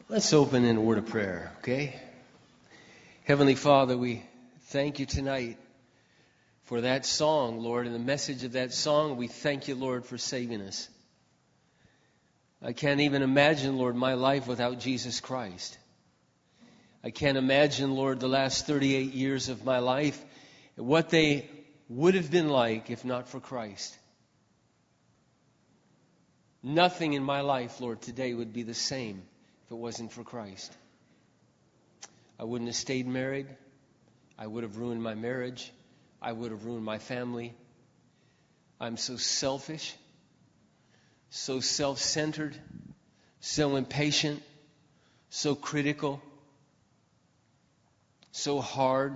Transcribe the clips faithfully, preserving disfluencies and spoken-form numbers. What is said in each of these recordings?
Let's open in a word of prayer, okay? Heavenly Father, we thank you tonight for that song, Lord, and the message of that song. We thank you, Lord, for saving us. I can't even imagine, Lord, my life without Jesus Christ. I can't imagine, Lord, the last thirty-eight years of my life, what they would have been like if not for Christ. Nothing in my life, Lord, today would be the same if it wasn't for Christ. I wouldn't have stayed married. I would have ruined my marriage. I would have ruined my family. I'm so selfish, so self-centered, so impatient, so critical, so hard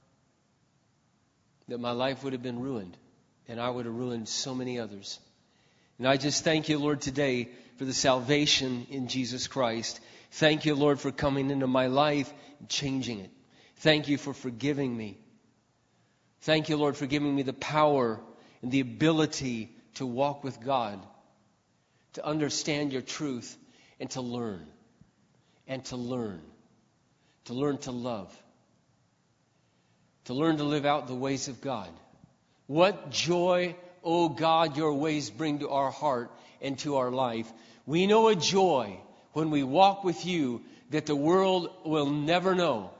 that my life would have been ruined, and I would have ruined so many others. And I just thank you, Lord, today for the salvation in Jesus Christ. Thank you, Lord, for coming into my life and changing it. Thank you for forgiving me. Thank you, Lord, for giving me the power and the ability to walk with God, to understand your truth, and to learn. And to learn. To learn to love. To learn to live out the ways of God. What joy, oh God, your ways bring to our heart and to our life. We know a joy when we walk with you that the world will never know.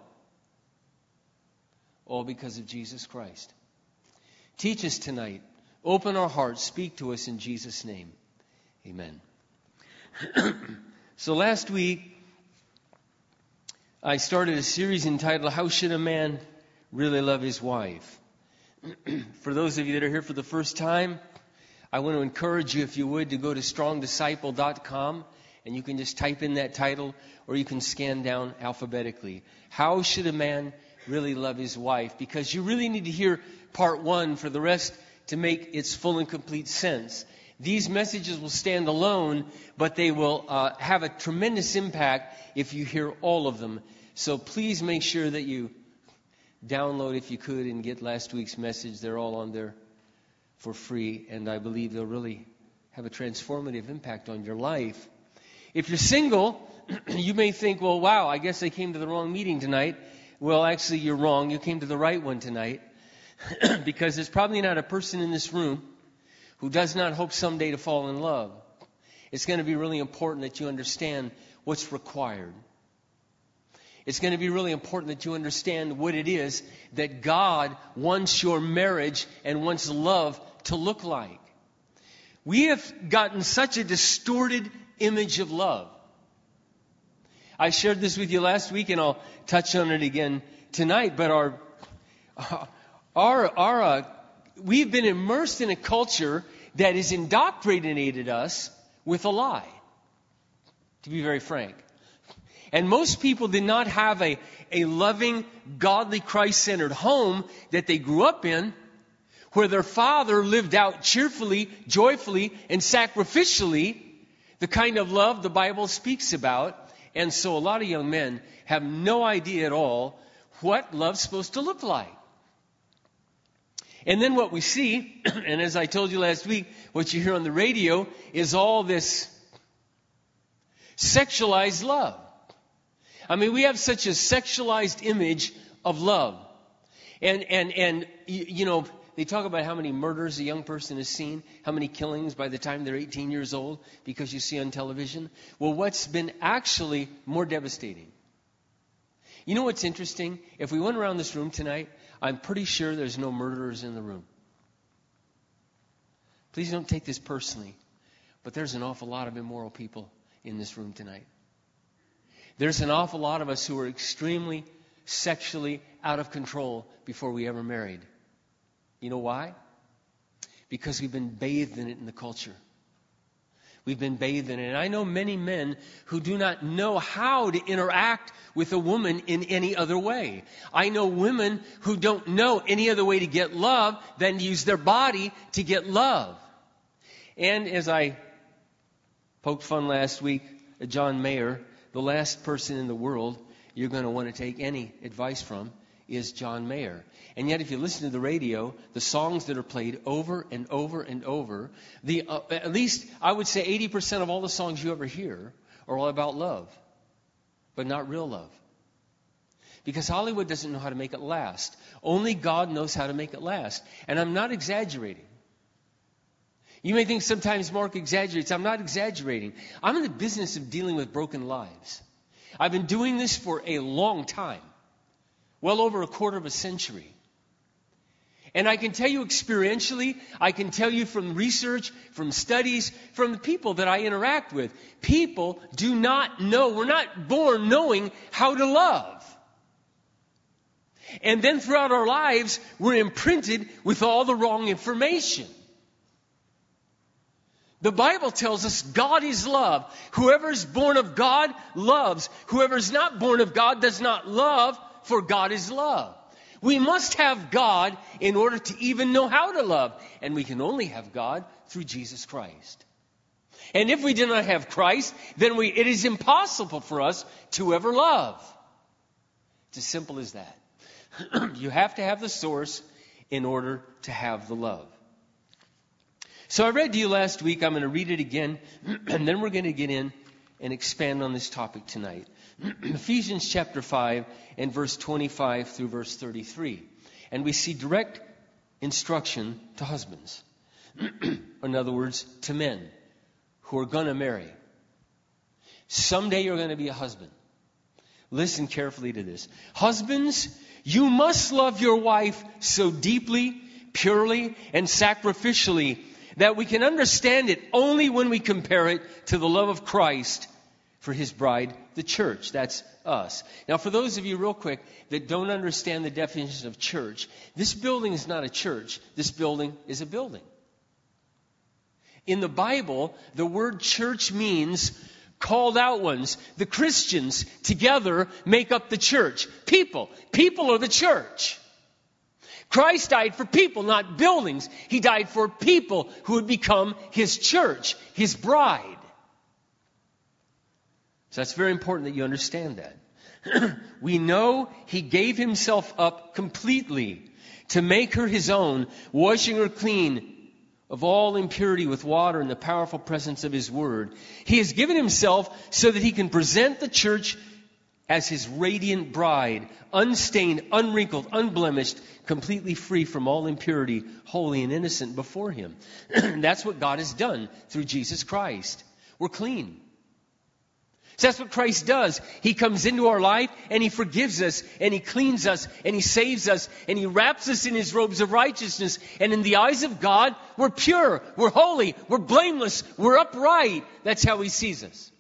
All because of Jesus Christ. Teach us tonight. Open our hearts. Speak to us in Jesus' name. Amen. So last week, I started a series entitled, How Should a Man Really Love His Wife? For those of you that are here for the first time, I want to encourage you, if you would, to go to strong disciple dot com, and you can just type in that title, or you can scan down alphabetically. How should a man really love his wife? Because you really need to hear part one for the rest to make its full and complete sense. These messages will stand alone, but they will uh, have a tremendous impact if you hear all of them. So please make sure that you download, if you could, and get last week's message. They're all on there for free, and I believe they'll really have a transformative impact on your life. If you're single, you may think, well, wow, I guess I came to the wrong meeting tonight. Well, actually, you're wrong. You came to the right one tonight, because there's probably not a person in this room who does not hope someday to fall in love. It's going to be really important that you understand what's required. It's going to be really important that you understand what it is that God wants your marriage and wants love to look like. We have gotten such a distorted image of love. I shared this with you last week, and I'll touch on it again tonight. But our, our, our, uh, we've been immersed in a culture that has indoctrinated us with a lie. To be very frank. And most people did not have a, a loving, godly, Christ-centered home that they grew up in, where their father lived out cheerfully, joyfully, and sacrificially the kind of love the Bible speaks about. And so a lot of young men have no idea at all what love's supposed to look like. And then what we see, and as I told you last week, what you hear on the radio is all this sexualized love. I mean, we have such a sexualized image of love. And, and, and you know, they talk about how many murders a young person has seen, how many killings by the time they're eighteen years old because you see on television. Well, what's been actually more devastating? You know what's interesting? If we went around this room tonight, I'm pretty sure there's no murderers in the room. Please don't take this personally, but there's an awful lot of immoral people in this room tonight. There's an awful lot of us who are extremely sexually out of control before we ever married. You know why? Because we've been bathed in it in the culture. We've been bathed in it. And I know many men who do not know how to interact with a woman in any other way. I know women who don't know any other way to get love than to use their body to get love. And as I poked fun last week at John Mayer, the last person in the world you're going to want to take any advice from is John Mayer. And yet if you listen to the radio, the songs that are played over and over and over, the uh, at least I would say eighty percent of all the songs you ever hear are all about love. but not real love. Because Hollywood doesn't know how to make it last. Only God knows how to make it last. And I'm not exaggerating. You may think sometimes Mark exaggerates. I'm not exaggerating. I'm in the business of dealing with broken lives. I've been doing this for a long time. Well over a quarter of a century. And I can tell you experientially, I can tell you from research, from studies, from the people that I interact with. People do not know. We're not born knowing how to love. And then throughout our lives, we're imprinted with all the wrong information. The Bible tells us God is love. Whoever is born of God loves. Whoever is not born of God does not love, for God is love. We must have God in order to even know how to love. And we can only have God through Jesus Christ. And if we do not have Christ, then we, it is impossible for us to ever love. It's as simple as that. You have to have the source in order to have the love. So I read to you last week. I'm going to read it again, and then we're going to get in and expand on this topic tonight. Ephesians chapter five and verse twenty-five through verse thirty-three. And we see direct instruction to husbands. In other words, to men who are going to marry. Someday you're going to be a husband. Listen carefully to this. Husbands, you must love your wife so deeply, purely, and sacrificially that we can understand it only when we compare it to the love of Christ for His bride, the church. That's us. Now, for those of you, real quick, that don't understand the definition of church, this building is not a church. This building is a building. In the Bible, the word church means called out ones. The Christians together make up the church. People. People are the church. Christ died for people, not buildings. He died for people who would become His church, His bride. So that's very important that you understand that. We know He gave Himself up completely to make her His own, washing her clean of all impurity with water in the powerful presence of His Word. He has given Himself so that He can present the church as His radiant bride, unstained, unwrinkled, unblemished, completely free from all impurity, holy and innocent before Him. That's what God has done through Jesus Christ. We're clean. So that's what Christ does. He comes into our life and He forgives us and He cleans us and He saves us and He wraps us in His robes of righteousness. And in the eyes of God, we're pure, we're holy, we're blameless, we're upright. That's how He sees us.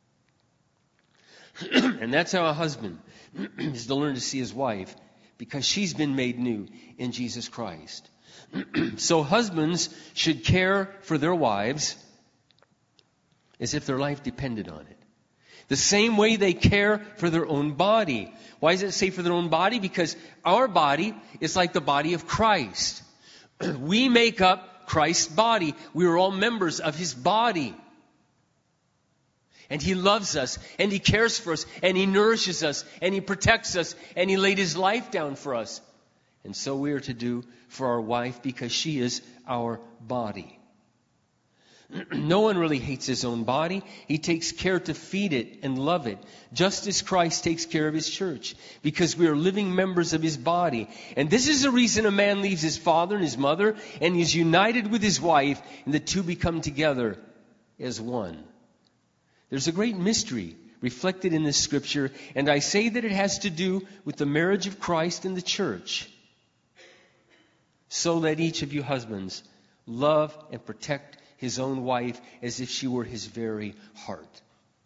And that's how a husband is to learn to see his wife, because she's been made new in Jesus Christ. So husbands should care for their wives as if their life depended on it. The same way they care for their own body. Why does it say for their own body? Because our body is like the body of Christ. We make up Christ's body. We are all members of His body. And He loves us, and He cares for us, and He nourishes us, and He protects us, and He laid His life down for us. And so we are to do for our wife, because she is our body. No one really hates his own body. He takes care to feed it and love it, just as Christ takes care of His church, because we are living members of His body. And this is the reason a man leaves his father and his mother, and is united with his wife, and the two become together as one. There's a great mystery reflected in this scripture, and I say that it has to do with the marriage of Christ and the church. So let each of you husbands love and protect his own wife as if she were his very heart.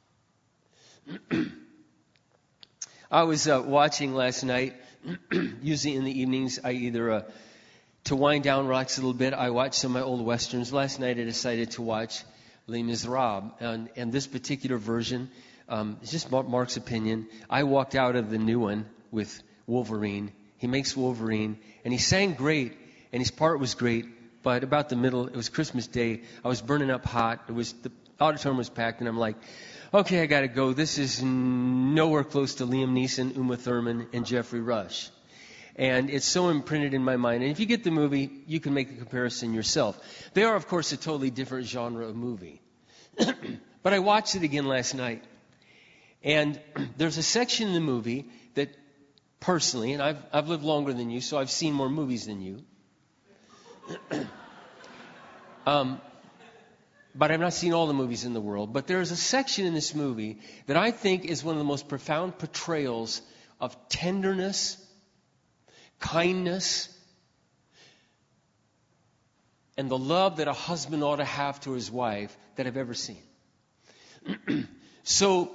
I was uh, watching last night. Usually in the evenings, I either, uh, to wind down, relax a little bit, I watch some of my old westerns. Last night I decided to watch Les Miserables. And, and this particular version, um, it's just Mark's opinion. I walked out of the new one with Wolverine. He makes Wolverine, and he sang great, and his part was great. But about the middle, it was Christmas Day. I was burning up hot. It was the auditorium was packed, and I'm like, okay, I got to go. This is nowhere close to Liam Neeson, Uma Thurman, and Jeffrey Rush. And it's so imprinted in my mind. And if you get the movie, you can make the comparison yourself. They are, of course, a totally different genre of movie. But I watched it again last night. And there's a section in the movie that personally, and I've, I've lived longer than you, so I've seen more movies than you. um, but I've not seen all the movies in the world. But there's a section in this movie that I think is one of the most profound portrayals of tenderness, kindness, and the love that a husband ought to have to his wife that I've ever seen. So,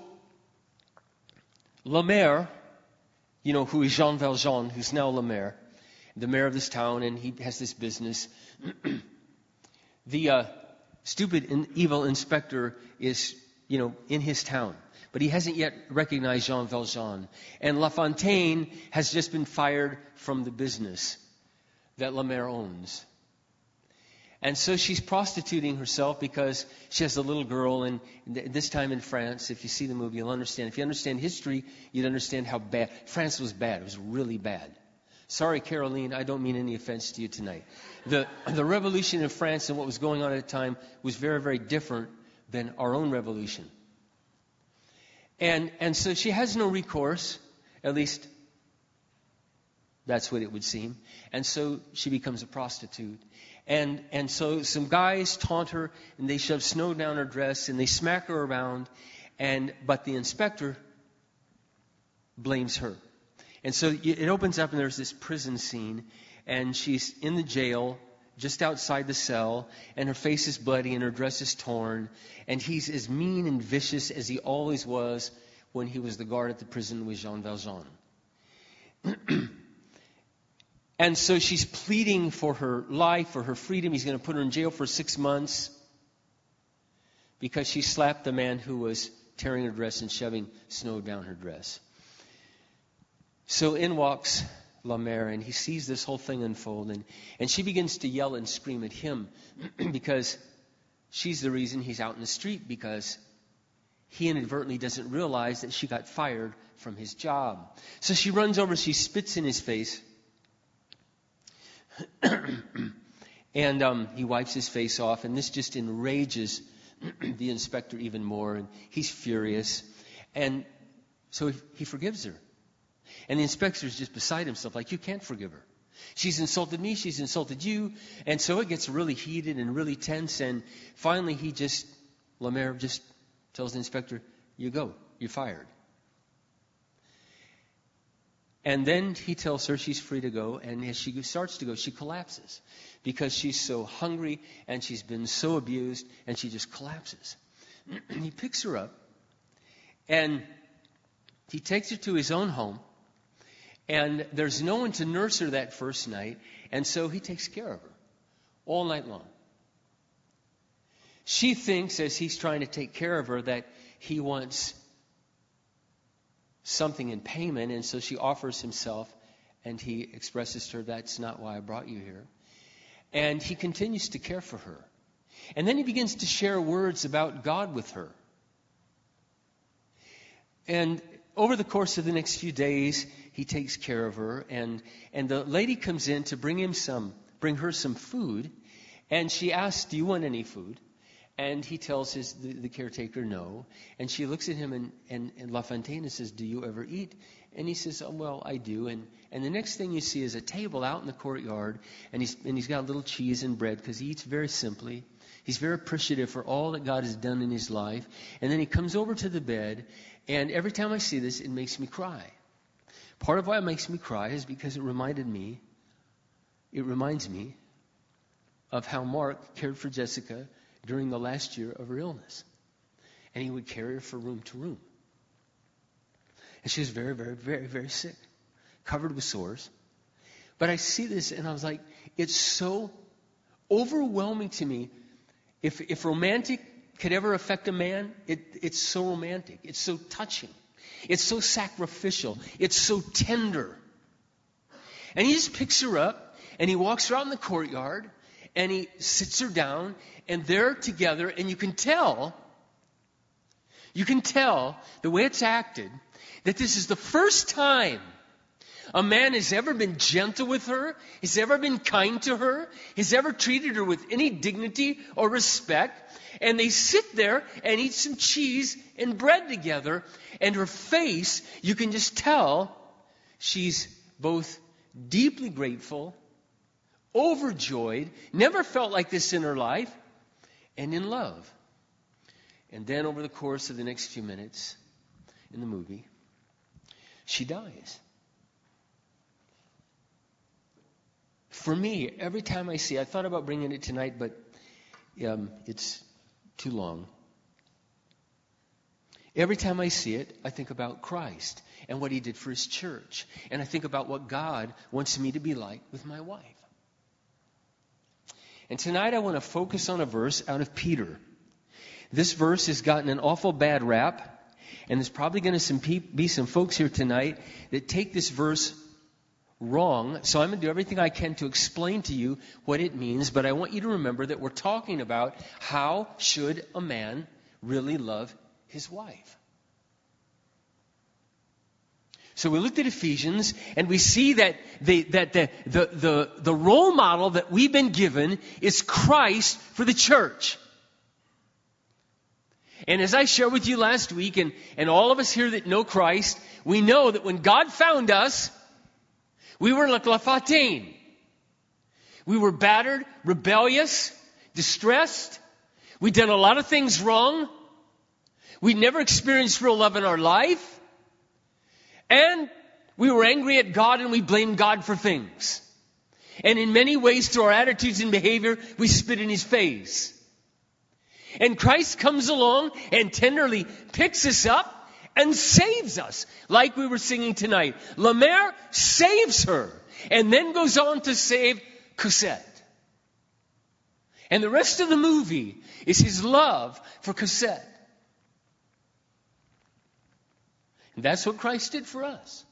Le Maire, you know, who is Jean Valjean, who's now Le Maire, the mayor of this town, and he has this business. the uh, stupid and evil inspector is, you know, in his town. But he hasn't yet recognized Jean Valjean. And La Fontaine has just been fired from the business that Le Maire owns. And so she's prostituting herself because she has a little girl. And this time in France, if you see the movie, you'll understand. If you understand history, you'd understand how bad. France was bad. It was really bad. Sorry, Caroline, I don't mean any offense to you tonight. The, the revolution in France and what was going on at the time was very, very different than our own revolution. And, and so she has no recourse, at least that's what it would seem. And so she becomes a prostitute. And and so some guys taunt her, and they shove snow down her dress, and they smack her around, and but the inspector blames her. And so it opens up, and there's this prison scene, and she's in the jail, just outside the cell, and her face is bloody, and her dress is torn, and he's as mean and vicious as he always was when he was the guard at the prison with Jean Valjean. And so she's pleading for her life, for her freedom. He's going to put her in jail for six months because she slapped the man who was tearing her dress and shoving snow down her dress. So in walks La Maire, and he sees this whole thing unfold, and, and she begins to yell and scream at him because she's the reason he's out in the street, because he inadvertently doesn't realize that she got fired from his job. So she runs over, she spits in his face. And um, he wipes his face off, and this just enrages the inspector even more, and he's furious. And so he, he forgives her. And the inspector's just beside himself, like, you can't forgive her. She's insulted me, she's insulted you. And so it gets really heated and really tense, and finally he just, Le Maire just tells the inspector, you go, you're fired. And then he tells her she's free to go, and as she starts to go, she collapses because she's so hungry and she's been so abused, and she just collapses. He picks her up, and he takes her to his own home, and there's no one to nurse her that first night, and so he takes care of her all night long. She thinks, as he's trying to take care of her, that he wants something in payment, and so she offers himself, and he expresses to her, that's not why I brought you here. And he continues to care for her. And then he begins to share words about God with her. And over the course of the next few days, he takes care of her, and, and the lady comes in to bring him some, bring her some food, and she asks, do you want any food? And he tells his the, the caretaker no. And she looks at him, and, and, and La Fontaine says, do you ever eat? And he says, oh, well, I do. And, and the next thing you see is a table out in the courtyard, and he's, and he's got a little cheese and bread because he eats very simply. He's very appreciative for all that God has done in his life. And then he comes over to the bed, and every time I see this, it makes me cry. Part of why it makes me cry is because it reminded me, it reminds me of how Mark cared for Jessica during the last year of her illness. And he would carry her from room to room. And she was very, very, very, very sick, covered with sores. But I see this, and I was like, it's so overwhelming to me. If, if romantic could ever affect a man, it, it's so romantic. It's so touching. It's so sacrificial. It's so tender. And he just picks her up, and he walks her out in the courtyard, and he sits her down, and they're together, and you can tell, you can tell, the way it's acted, that this is the first time A man has ever been gentle with her, has ever been kind to her, has ever treated her with any dignity or respect. And they sit there and eat some cheese and bread together. And her face, you can just tell she's both deeply grateful, overjoyed, never felt like this in her life, and in love. And then over the course of the next few minutes in the movie, she dies. For me, every time I see, I thought about bringing it tonight, but um, it's too long. Every time I see it, I think about Christ and what He did for His church. And I think about what God wants me to be like with my wife. And tonight I want to focus on a verse out of Peter. This verse has gotten an awful bad rap. And there's probably going to be some folks here tonight that take this verse wrong. So I'm going to do everything I can to explain to you what it means. But I want you to remember that we're talking about how should a man really love his wife. So we looked at Ephesians, and we see that the that the, the the the role model that we've been given is Christ for the church. And as I shared with you last week, and, and all of us here that know Christ, we know that when God found us, we were like La Fontaine. We were battered, rebellious, distressed. We'd done a lot of things wrong. We'd never experienced real love in our life. And we were angry at God, and we blamed God for things. And in many ways, through our attitudes and behavior, we spit in His face. And Christ comes along and tenderly picks us up and saves us. Like we were singing tonight. Lemaire saves her. And then goes on to save Cosette. And the rest of the movie is His love for Cosette. And that's what Christ did for us.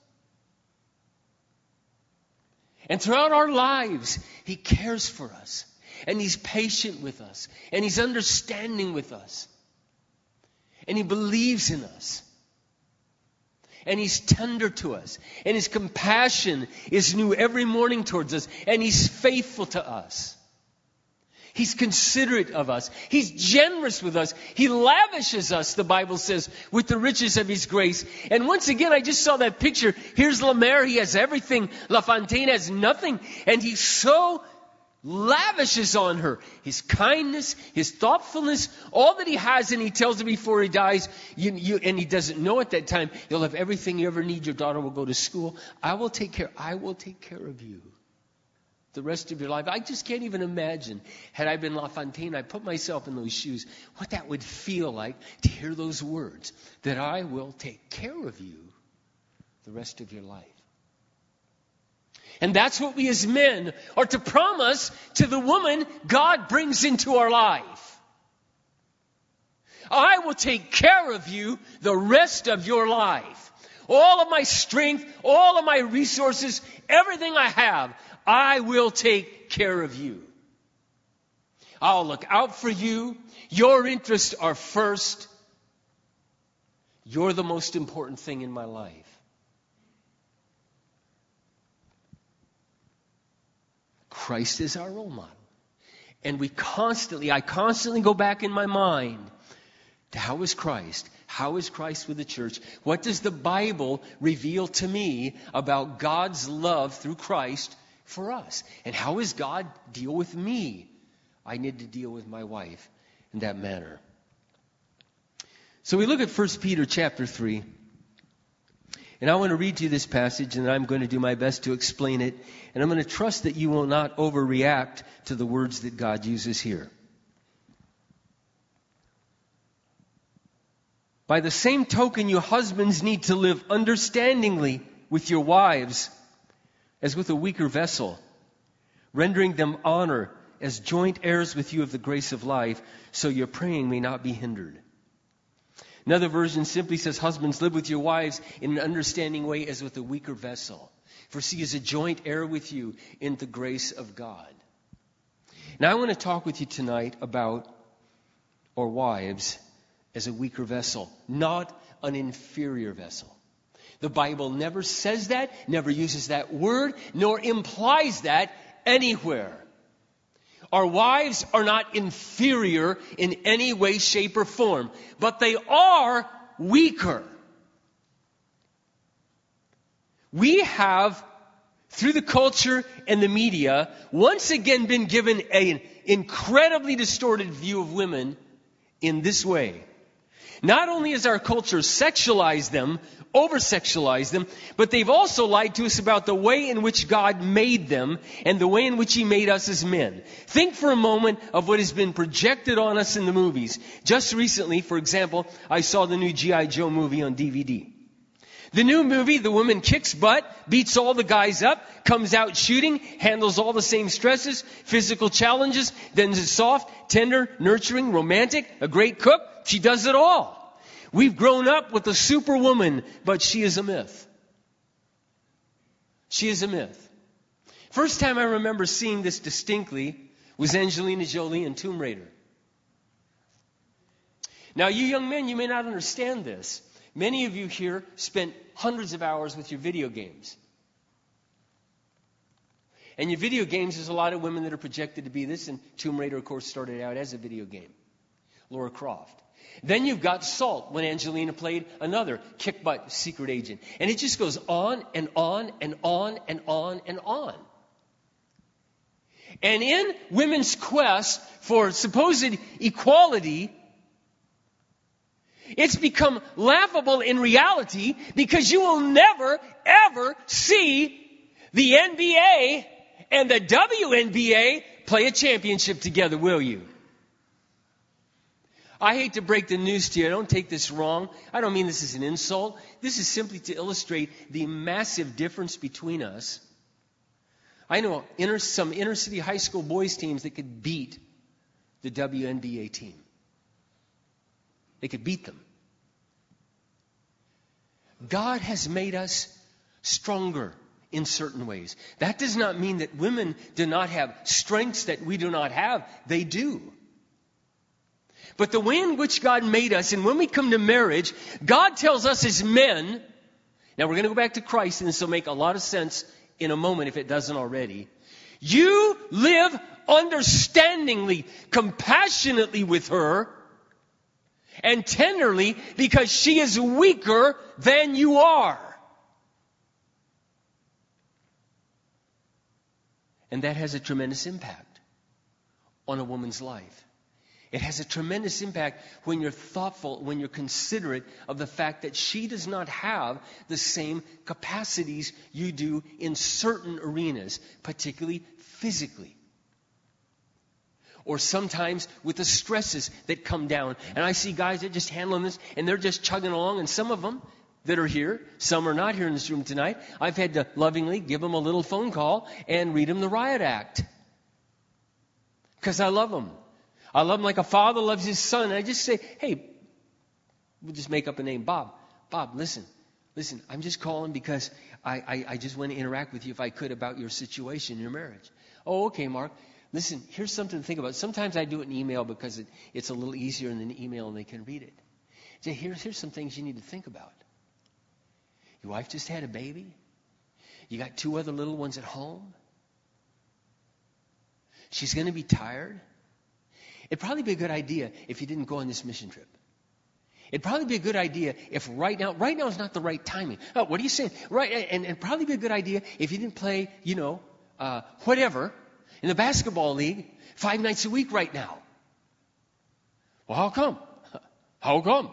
And throughout our lives, He cares for us. And He's patient with us. And He's understanding with us. And He believes in us. And He's tender to us. And His compassion is new every morning towards us. And He's faithful to us. He's considerate of us. He's generous with us. He lavishes us, the Bible says, with the riches of His grace. And once again, I just saw that picture. Here's Lemaire. He has everything. La Fontaine has nothing. And He so lavishes on her His kindness, His thoughtfulness, all that He has. And He tells her before He dies, you, you, and He doesn't know at that time, you'll have everything you ever need. Your daughter will go to school. I will take care. I will take care of you the rest of your life. I just can't even imagine, had I been La Fontaine, I put myself in those shoes, what that would feel like to hear those words, that I will take care of you the rest of your life. And that's what we as men are to promise to the woman God brings into our life. I will take care of you the rest of your life. All of my strength, all of my resources, everything I have, I will take care of you. I'll look out for you. Your interests are first. You're the most important thing in my life. Christ is our role model. And we constantly, I constantly go back in my mind to how is Christ? How is Christ with the church? What does the Bible reveal to me about God's love through Christ for us? And how does God deal with me? I need to deal with my wife in that manner. So we look at First Peter chapter three. And I want to read to you this passage, and I'm going to do my best to explain it. And I'm going to trust that you will not overreact to the words that God uses here. By the same token, you husbands need to live understandingly with your wives, as with a weaker vessel, rendering them honor as joint heirs with you of the grace of life, so your praying may not be hindered. Another version simply says, husbands, live with your wives in an understanding way as with a weaker vessel, for she is a joint heir with you in the grace of God. Now I want to talk with you tonight about our wives as a weaker vessel, not an inferior vessel. The Bible never says that, never uses that word, nor implies that anywhere. Our wives are not inferior in any way, shape, or form, but they are weaker. We have, through the culture and the media, once again been given an incredibly distorted view of women in this way. Not only has our culture sexualized them, over-sexualized them, but they've also lied to us about the way in which God made them and the way in which He made us as men. Think for a moment of what has been projected on us in the movies. Just recently, for example, I saw the new G I Joe movie on D V D. The new movie, the woman kicks butt, beats all the guys up, comes out shooting, handles all the same stresses, physical challenges, then is soft, tender, nurturing, romantic, a great cook. She does it all. We've grown up with a superwoman, but she is a myth. She is a myth. First time I remember seeing this distinctly was Angelina Jolie in Tomb Raider. Now, you young men, you may not understand this. Many of you here spent hundreds of hours with your video games. And your video games, there's a lot of women that are projected to be this, and Tomb Raider, of course, started out as a video game. Lara Croft. Then you've got Salt, when Angelina played another kick-butt secret agent. And it just goes on and on and on and on and on. And in women's quest for supposed equality, it's become laughable in reality because you will never, ever see the N B A and the W N B A play a championship together, will you? I hate to break the news to you. Don't take this wrong. I don't mean this as an insult. This is simply to illustrate the massive difference between us. I know inner, some inner city high school boys teams that could beat the W N B A team. They could beat them. God has made us stronger in certain ways. That does not mean that women do not have strengths that we do not have. They do. But the way in which God made us, and when we come to marriage, God tells us as men, now we're going to go back to Christ, and this will make a lot of sense in a moment if it doesn't already. You live understandingly, compassionately with her, and tenderly, because she is weaker than you are. And that has a tremendous impact on a woman's life. It has a tremendous impact when you're thoughtful, when you're considerate of the fact that she does not have the same capacities you do in certain arenas, particularly physically. Or sometimes with the stresses that come down. And I see guys that are just handling this, and they're just chugging along, and some of them that are here, some are not here in this room tonight, I've had to lovingly give them a little phone call and read them the Riot Act. Because I love them. I love him like a father loves his son. And I just say, hey, we'll just make up a name. Bob, Bob, listen, listen, I'm just calling because I, I, I just want to interact with you if I could about your situation, your marriage. Oh, okay, Mark. Listen, here's something to think about. Sometimes I do it in email because it, it's a little easier in an email and they can read it. So here's, here's some things you need to think about. Your wife just had a baby. You got two other little ones at home. She's going to be tired. It'd probably be a good idea if you didn't go on this mission trip. It'd probably be a good idea if right now, right now is not the right timing. Oh, what are you saying? Right, and it'd probably be a good idea if you didn't play, you know, uh, whatever, in the basketball league five nights a week right now. Well, how come? How come?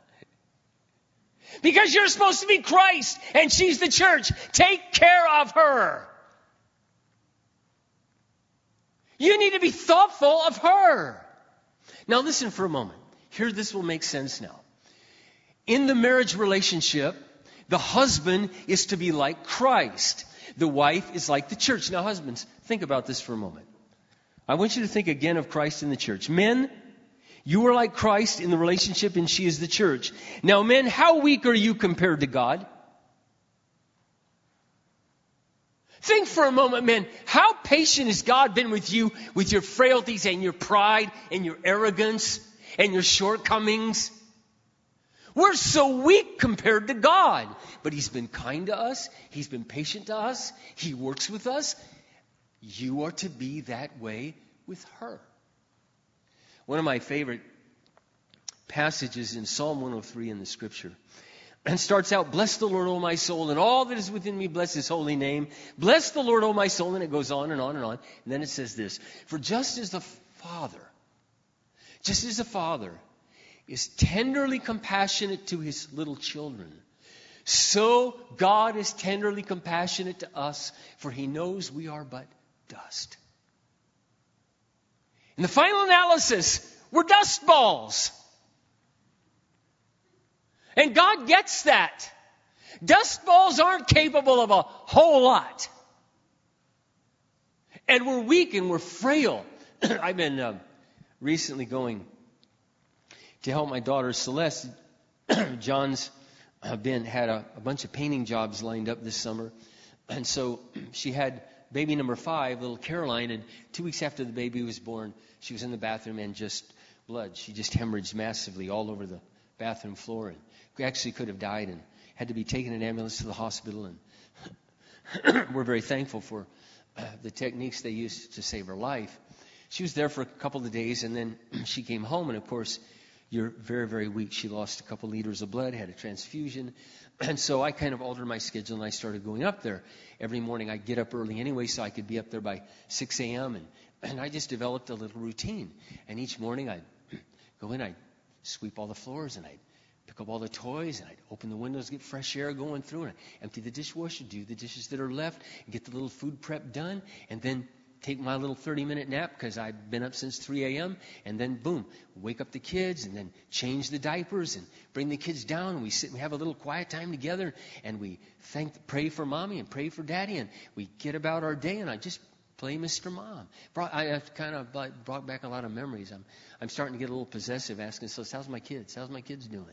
Because you're supposed to be Christ and she's the church. Take care of her. You need to be thoughtful of her. Now listen for a moment. Here, this will make sense now. In the marriage relationship, the husband is to be like Christ. The wife is like the church. Now husbands, think about this for a moment. I want you to think again of Christ in the church. Men, you are like Christ in the relationship and she is the church. Now men, how weak are you compared to God? Think for a moment, men, how patient has God been with you with your frailties and your pride and your arrogance and your shortcomings? We're so weak compared to God. But He's been kind to us. He's been patient to us. He works with us. You are to be that way with her. One of my favorite passages in Psalm one oh three in the Scripture. And starts out, bless the Lord, O my soul, and all that is within me, bless His holy name. Bless the Lord, O my soul, and it goes on and on and on. And then it says this, for just as the Father, just as the Father is tenderly compassionate to His little children, so God is tenderly compassionate to us, for He knows we are but dust. In the final analysis, we're dust balls. And God gets that. Dust balls aren't capable of a whole lot. And we're weak and we're frail. I've been uh, recently going to help my daughter Celeste. John's uh, been had a, a bunch of painting jobs lined up this summer. And so she had baby number five, little Caroline, and two weeks after the baby was born, she was in the bathroom and just blood. She just hemorrhaged massively all over the bathroom floor, and actually could have died and had to be taken in an ambulance to the hospital. And we're very thankful for uh, the techniques they used to save her life. She was there for a couple of days, and then she came home, and of course, you're very, very weak. She lost a couple liters of blood, had a transfusion. And so I kind of altered my schedule, and I started going up there. Every morning I'd get up early anyway, so I could be up there by six a.m., and, and I just developed a little routine. And each morning I'd go in, I'd sweep all the floors, and I'd pick up all the toys, and I'd open the windows, get fresh air going through, and I'd empty the dishwasher, do the dishes that are left, and get the little food prep done, and then take my little thirty-minute nap because I've been up since three a.m., and then, boom, wake up the kids, and then change the diapers, and bring the kids down, and we sit and have a little quiet time together, and we thank, pray for Mommy and pray for Daddy, and we get about our day, and I just play Mister Mom. Brought, I have kind of brought back a lot of memories. I'm I'm starting to get a little possessive, asking, so how's my kids? How's my kids doing?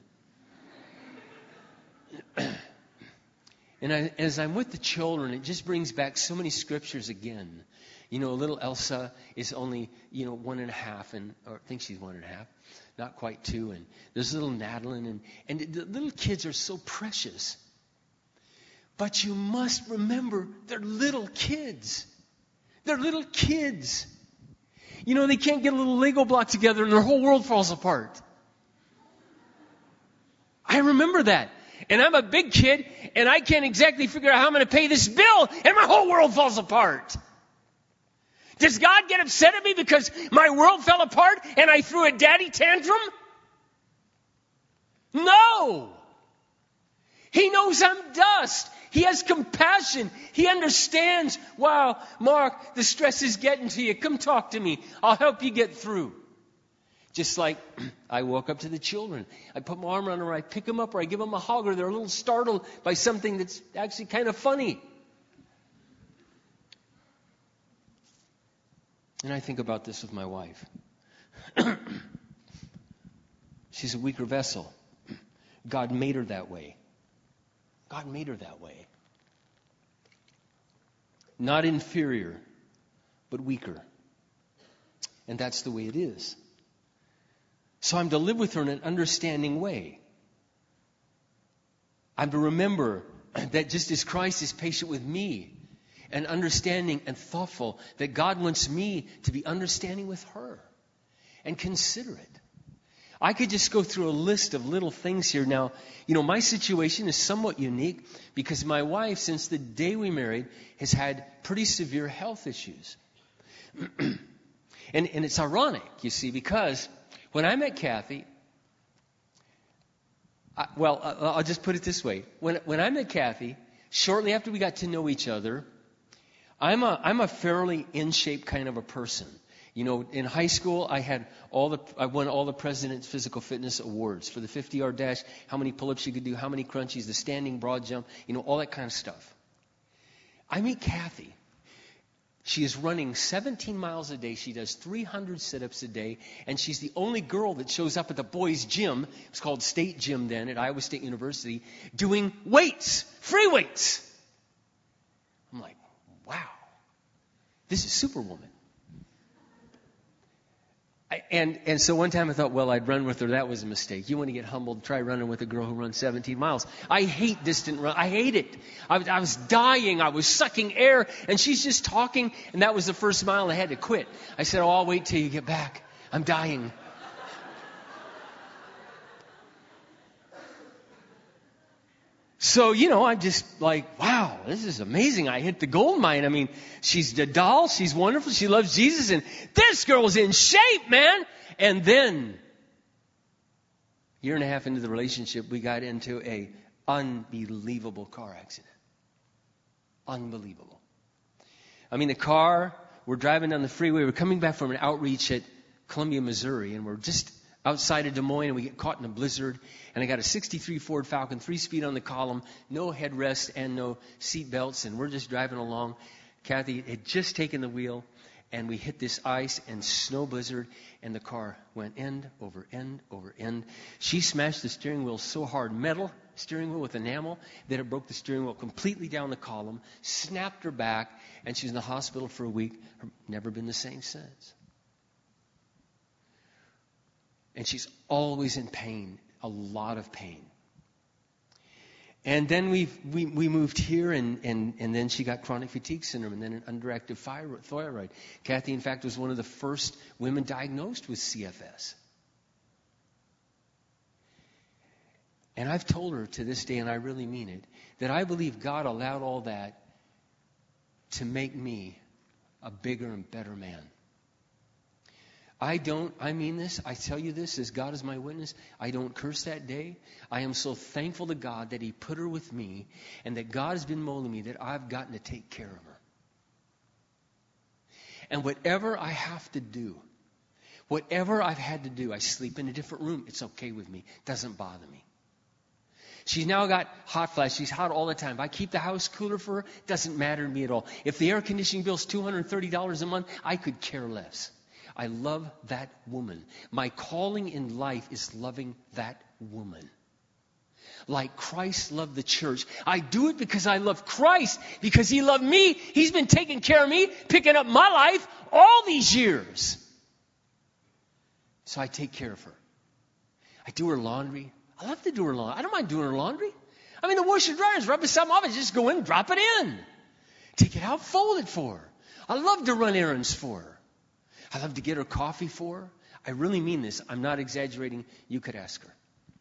And I, as I'm with the children, it just brings back so many scriptures again. You know, little Elsa is only, you know, one and a half, and or I think she's one and a half, not quite two. And there's little Madeline, and, and the little kids are so precious. But you must remember, they're little kids. They're little kids. You know, they can't get a little Lego block together, and their whole world falls apart. I remember that. And I'm a big kid, and I can't exactly figure out how I'm going to pay this bill, and my whole world falls apart. Does God get upset at me because my world fell apart and I threw a daddy tantrum? No. He knows I'm dust. He has compassion. He understands, wow, Mark, the stress is getting to you. Come talk to me. I'll help you get through. Just like I walk up to the children. I put my arm around them, or I pick them up, or I give them a hug, or they're a little startled by something that's actually kind of funny. And I think about this with my wife. She's a weaker vessel. God made her that way. God made her that way. Not inferior, but weaker. And that's the way it is. So I'm to live with her in an understanding way. I'm to remember that just as Christ is patient with me and understanding and thoughtful, that God wants me to be understanding with her and considerate. I could just go through a list of little things here. Now, you know, my situation is somewhat unique because my wife, since the day we married, has had pretty severe health issues. and, and it's ironic, you see, because when I met Kathy, I, well, I'll just put it this way. When when I met Kathy, shortly after we got to know each other, I'm a I'm a fairly in shape kind of a person. You know, in high school, I had all the I won all the President's Physical Fitness Awards for the fifty-yard dash, how many pull-ups you could do, how many crunchies, the standing broad jump, you know, all that kind of stuff. I meet Kathy. She is running seventeen miles a day. She does three hundred sit-ups a day. And she's the only girl that shows up at the boys' gym. It was called State Gym then at Iowa State University, doing weights, free weights. I'm like, wow, this is Superwoman. I, and, and so one time I thought, well, I'd run with her. That was a mistake. You want to get humbled, try running with a girl who runs seventeen miles. I hate distant run. I hate it. I was, I was dying. I was sucking air. And she's just talking. And that was the first mile and I had to quit. I said, oh, I'll wait till you get back. I'm dying. So, you know, I'm just like, wow, this is amazing. I hit the gold mine. I mean, she's a doll. She's wonderful. She loves Jesus. And this girl's in shape, man. And then, a year and a half into the relationship, we got into a unbelievable car accident. Unbelievable. I mean, the car, we're driving down the freeway. We're coming back from an outreach at Columbia, Missouri. And we're just outside of Des Moines, and we get caught in a blizzard. And I got a sixty-three Ford Falcon, three speed on the column, no headrest and no seat belts. And we're just driving along. Kathy had just taken the wheel, and we hit this ice and snow blizzard, and the car went end over end over end. She smashed the steering wheel so hard, metal steering wheel with enamel, that it broke the steering wheel completely down the column, snapped her back, and she's in the hospital for a week. Never been the same since. And she's always in pain, a lot of pain. And then we we we moved here, and, and, and then she got chronic fatigue syndrome, and then an underactive thyroid. Kathy, in fact, was one of the first women diagnosed with C F S. And I've told her to this day, and I really mean it, that I believe God allowed all that to make me a bigger and better man. I don't, I mean this, I tell you this as God is my witness, I don't curse that day. I am so thankful to God that He put her with me and that God has been molding me, that I've gotten to take care of her. And whatever I have to do, whatever I've had to do, I sleep in a different room, it's okay with me, doesn't bother me. She's now got hot flashes. She's hot all the time. If I keep the house cooler for her, it doesn't matter to me at all. If the air conditioning bill is two hundred thirty dollars a month, I could care less. I love that woman. My calling in life is loving that woman. Like Christ loved the church. I do it because I love Christ, because He loved me. He's been taking care of me, picking up my life all these years. So I take care of her. I do her laundry. I love to do her laundry. I don't mind doing her laundry. I mean, the washer dryer is rubbing something off. I just go in, drop it in. Take it out, fold it for her. I love to run errands for her. I love to get her coffee for her. I really mean this. I'm not exaggerating. You could ask her.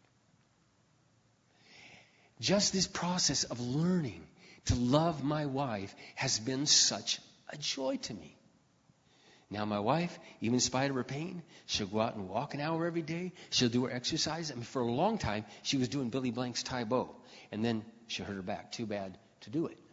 Just this process of learning to love my wife has been such a joy to me. Now my wife, even in spite of her pain, she'll go out and walk an hour every day. She'll do her exercise. I mean, for a long time, she was doing Billy Blank's Tae Bo. And then she hurt her back. Too bad to do it.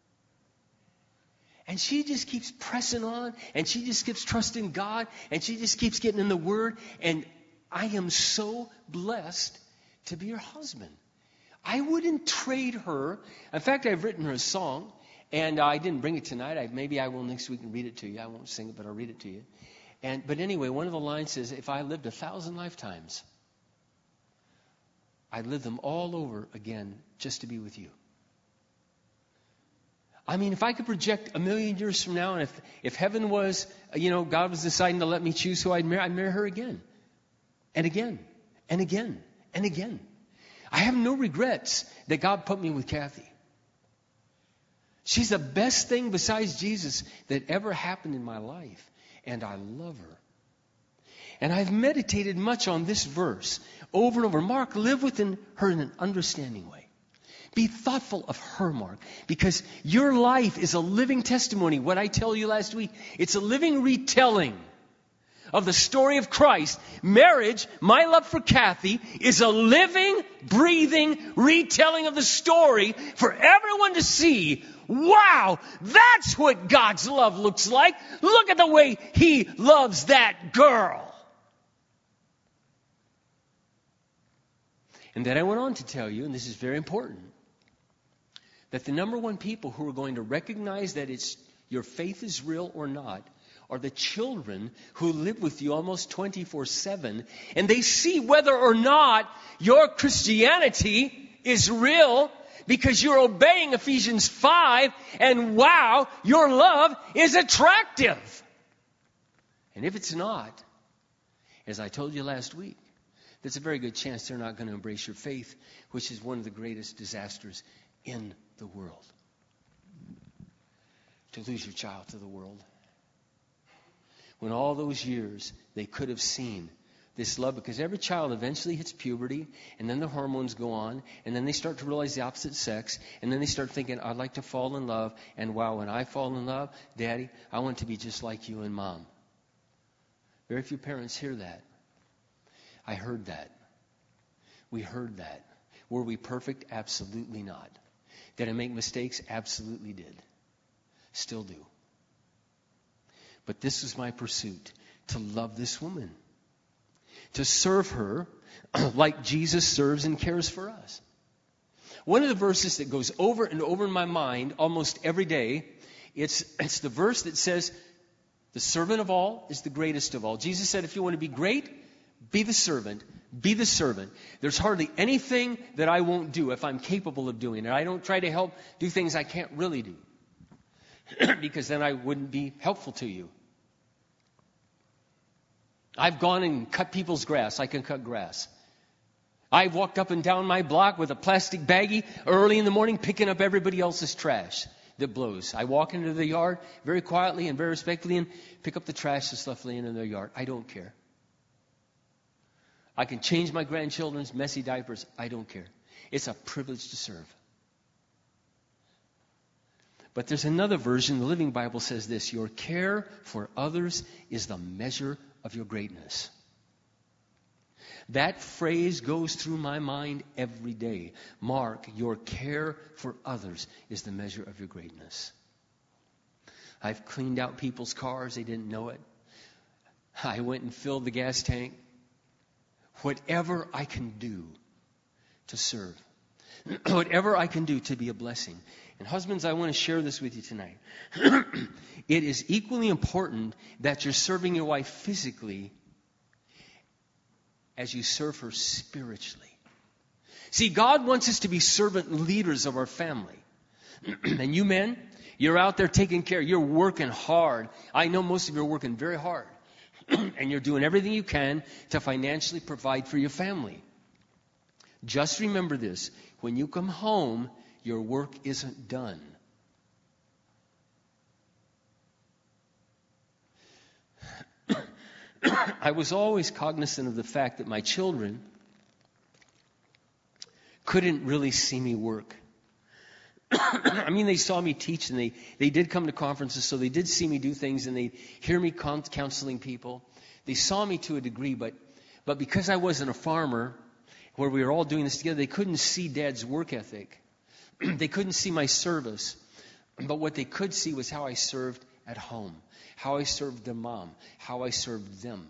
And she just keeps pressing on, and she just keeps trusting God, and she just keeps getting in the Word. And I am so blessed to be her husband. I wouldn't trade her. In fact, I've written her a song, and I didn't bring it tonight. I, maybe I will next week and read it to you. I won't sing it, but I'll read it to you. And but anyway, one of the lines says, if I lived a thousand lifetimes, I'd live them all over again just to be with you. I mean, if I could project a million years from now, and if, if heaven was, you know, God was deciding to let me choose who I'd marry, I'd marry her again. And again. And again. And again. I have no regrets that God put me with Kathy. She's the best thing besides Jesus that ever happened in my life. And I love her. And I've meditated much on this verse over and over. Mark, live within her in an understanding way. Be thoughtful of her, Mark, because your life is a living testimony. What I tell you last week, it's a living retelling of the story of Christ. Marriage, my love for Kathy, is a living, breathing retelling of the story for everyone to see. Wow, that's what God's love looks like. Look at the way He loves that girl. And then I went on to tell you, and this is very important, that the number one people who are going to recognize that it's your faith is real or not are the children who live with you almost twenty-four seven, and they see whether or not your Christianity is real because you're obeying Ephesians five, and wow, your love is attractive. And if it's not, As I told you last week, there's a very good chance they're not going to embrace your faith, which is one of the greatest disasters in the world. To lose your child to the world. When all those years they could have seen this love, because every child eventually hits puberty, and then the hormones go on, and then they start to realize the opposite sex, and then they start thinking, I'd like to fall in love, and wow, when I fall in love, Daddy, I want to be just like you and Mom. Very few parents hear that. I heard that. We heard that. Were we perfect? Absolutely not. Did I make mistakes? Absolutely did. Still do. But this was my pursuit, to love this woman. To serve her like Jesus serves and cares for us. One of the verses that goes over and over in my mind almost every day, it's, it's the verse that says, the servant of all is the greatest of all. Jesus said, if you want to be great, be the servant. Be the servant. There's hardly anything that I won't do if I'm capable of doing it. I don't try to help do things I can't really do. Because then I wouldn't be helpful to you. I've gone and cut people's grass. I can cut grass. I've walked up and down my block with a plastic baggie early in the morning picking up everybody else's trash that blows. I walk into the yard very quietly and very respectfully and pick up the trash that's left laying in their yard. I don't care. I can change my grandchildren's messy diapers. I don't care. It's a privilege to serve. But there's another version. The Living Bible says this: your care for others is the measure of your greatness. That phrase goes through my mind every day. Mark, your care for others is the measure of your greatness. I've cleaned out people's cars. They didn't know it. I went and filled the gas tank. Whatever I can do to serve. Whatever I can do to be a blessing. And husbands, I want to share this with you tonight. It is equally important that you're serving your wife physically as you serve her spiritually. See, God wants us to be servant leaders of our family. And you men, you're out there taking care. You're working hard. I know most of you are working very hard. And you're doing everything you can to financially provide for your family. Just remember this. When you come home, your work isn't done. I was always cognizant of the fact that my children couldn't really see me work. I mean, they saw me teach, and they, they did come to conferences, so they did see me do things, and they hear me counseling people. They saw me to a degree, but but because I wasn't a farmer, where we were all doing this together, they couldn't see Dad's work ethic. They couldn't see my service. But what they could see was how I served at home, how I served their mom, how I served them.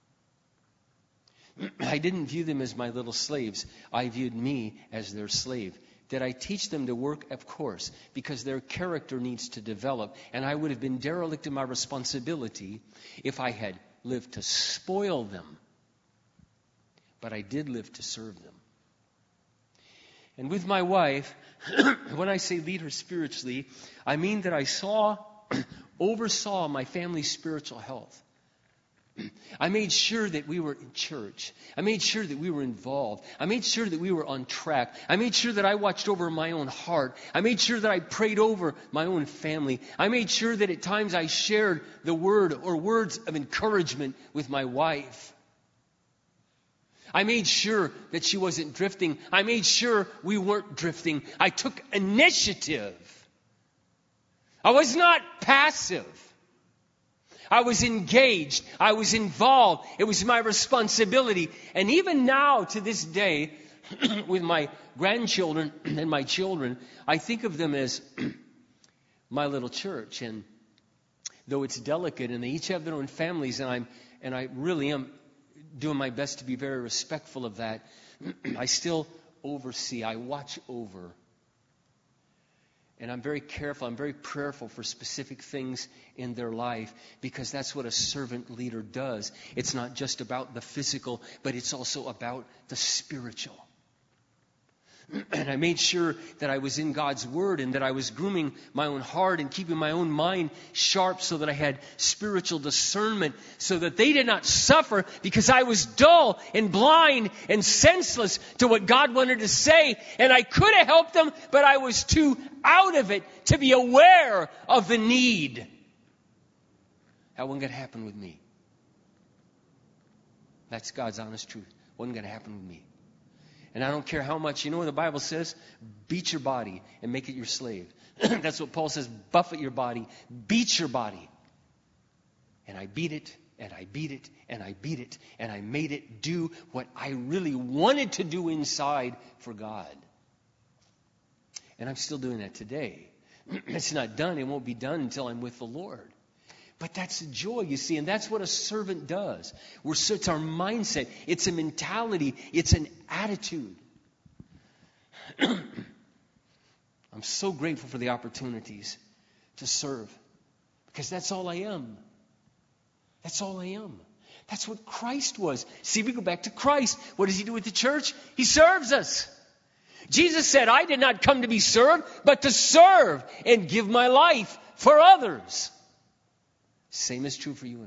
I didn't view them as my little slaves. I viewed me as their slave. Did I teach them to work? Of course, because their character needs to develop. And I would have been derelict in my responsibility if I had lived to spoil them. But I did live to serve them. And with my wife, when I say lead her spiritually, I mean that I saw, oversaw my family's spiritual health. I made sure that we were in church. I made sure that we were involved. I made sure that we were on track. I made sure that I watched over my own heart. I made sure that I prayed over my own family. I made sure that at times I shared the word or words of encouragement with my wife. I made sure that she wasn't drifting. I made sure we weren't drifting. I took initiative. I was not passive. I was engaged. I was involved. It was my responsibility. And even now, to this day, with my grandchildren and my children, I think of them as my little church. And though it's delicate, and they each have their own families, and I'm and I really am doing my best to be very respectful of that, I still oversee. I watch over. And I'm very careful, I'm very prayerful for specific things in their life, because that's what a servant leader does. It's not just about the physical, but it's also about the spiritual. And I made sure that I was in God's Word and that I was grooming my own heart and keeping my own mind sharp so that I had spiritual discernment so that they did not suffer because I was dull and blind and senseless to what God wanted to say. And I could have helped them, but I was too out of it to be aware of the need. That wasn't going to happen with me. That's God's honest truth. Wasn't going to happen with me. And I don't care how much, you know what the Bible says? Beat your body and make it your slave. That's what Paul says. Buffet your body. Beat your body. And I beat it, and I beat it, and I beat it, and I made it do what I really wanted to do inside for God. And I'm still doing that today. It's not done. It won't be done until I'm with the Lord. But that's the joy, you see, and that's what a servant does. We're, so it's our mindset. It's a mentality. It's an attitude. I'm so grateful for the opportunities to serve because that's all I am. That's all I am. That's what Christ was. See, we go back to Christ. What does he do with the church? He serves us. Jesus said, I did not come to be served, but to serve and give my life for others. Same is true for you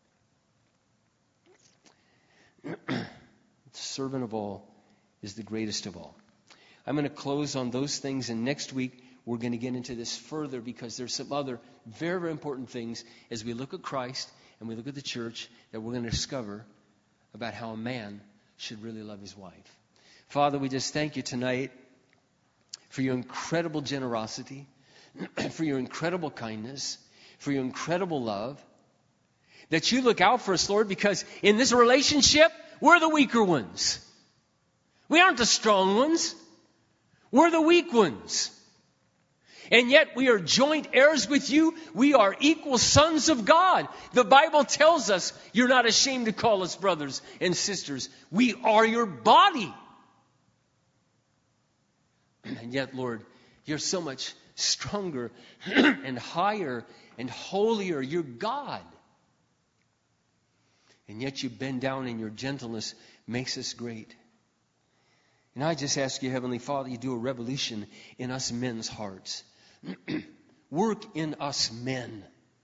and I. The servant of all is the greatest of all. I'm going to close on those things, and next week we're going to get into this further because there's some other very, very important things as we look at Christ and we look at the church that we're going to discover about how a man should really love his wife. Father, we just thank you tonight for your incredible generosity, for your incredible kindness, for your incredible love, that you look out for us, Lord, because in this relationship, we're the weaker ones. We aren't the strong ones. We're the weak ones. And yet we are joint heirs with you. We are equal sons of God. The Bible tells us you're not ashamed to call us brothers and sisters. We are your body. And yet, Lord, you're so much stronger and higher and holier. You're God. And yet you bend down in your gentleness makes us great. And I just ask you, Heavenly Father, you do a revolution in us men's hearts. Work in us men.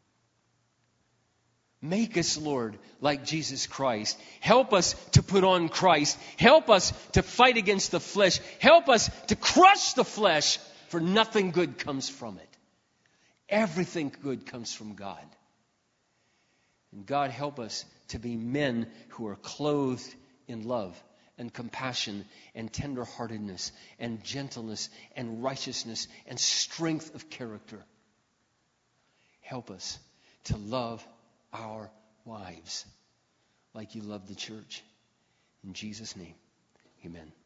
Make us, Lord, like Jesus Christ. Help us to put on Christ. Help us to fight against the flesh. Help us to crush the flesh, for nothing good comes from it. Everything good comes from God. And God, help us to be men who are clothed in love and compassion and tenderheartedness and gentleness and righteousness and strength of character. Help us to love our wives like you love the church. In Jesus' name, amen.